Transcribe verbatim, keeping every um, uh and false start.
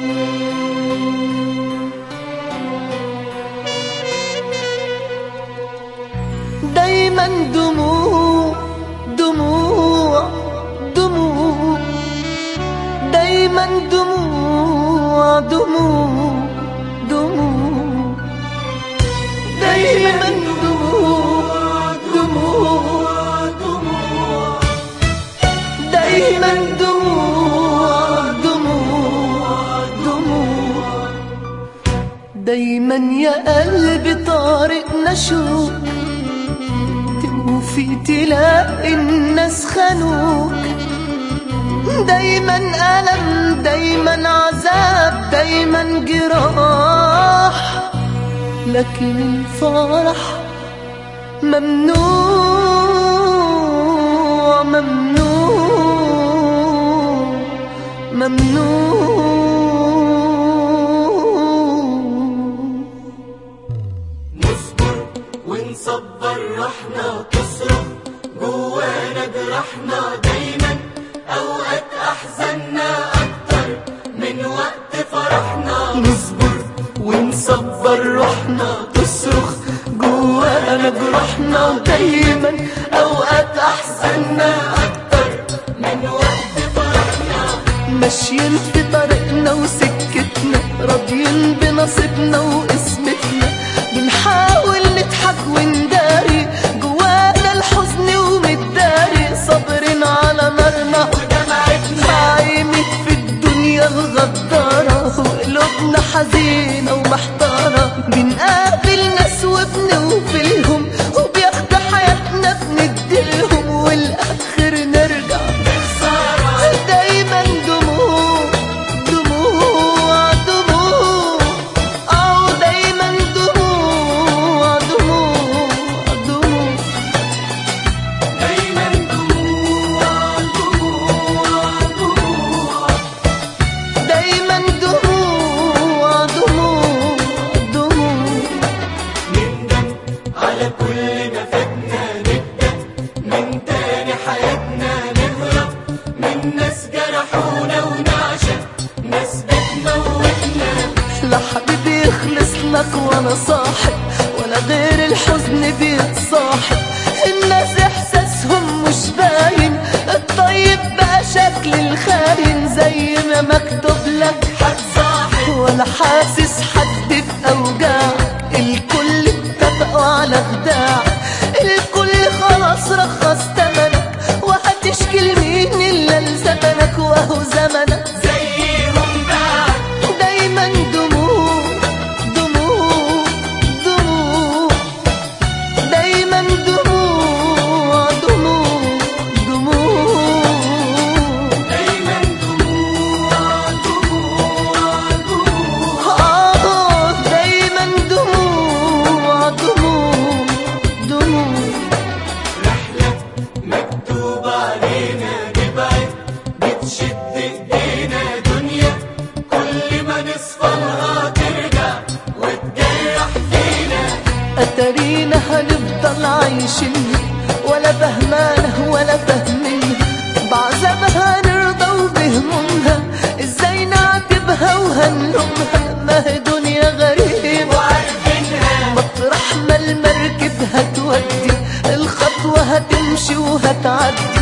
دايما دموع دموع دموع، دايما دموع دموع دموع، دايما دموع دموع دموع، دايما دموع دموع دموع. دايما يا قلبي طارقنا شوق، وفي تلاقي الناس خانوك. دايما ألم، دايما عذاب، دايما جراح، لكن الفرح ممنوع ممنوع ممنوع. نصبر ونصبر روحنا تصرخ جوانا جرحنا دايما، اوقات احزاننا اكتر من وقت فرحنا. نصبر ونصبر روحنا تصرخ جوانا جرحنا دايما، اوقات احزاننا اكتر من وقت فرحنا. ماشيين في طريقنا وسكتنا، راضيين بنصيبنا وقسمتنا، بنحاول نضحك ونداري جوانا الحزن ومتداري، صابرين على نارنا ودمعتنا عايمين في الدنيا الغدارة، وقلوبنا حزينة ومحتارة. بنقابل ناس وبنوفلهم، وبياخدوا حياتنا بنديلهم، والآخر نرجع بخسارة. دايما دموع دموع دموع، أو دايما دموع دموع دموع، دايما دموع دموع دموع، دايما دموع دموع دموع. نندم على كل ما فاتنا، نبدأ من تاني حياتنا، نهرب من ناس جرحونا ونعشق ناس بتموتنا. لا حبيبي يخلص لك ولا صاحب، ولا غير الحزن بيتصاحب. الناس احساسهم مش باين، الطيب بقى شكل الخاين، زي ما مكتوب لك هتصاحب ولا حاسس حد بأوجاعك. الكل اتفقوا على خداعك، الكل خلاص رخص تمنك، وهتشكي لمين إلا لزمنك، وهو زمنك زيهم بعد. دايما دموع دموع دموع، دايما دموع دموع دموع، دايما دموع دموع دموع، آه دايما دموع دموع دموع. رحلة مكتوب علينا نبعد، بتشد ايدينا دنيا كل ما نصفلها ترجع وتجرح فينا. أتارينا هنفضل عايشين، ولا فهمانة ولا فاهمينها، بعذابها نرضى وبهمومها، ازاي نعاتبها وهنلومها. ما هي دنيا غريبة وعارفينها مطرح ما المركب هتودي، الخطوة هتمشي وهتعدي.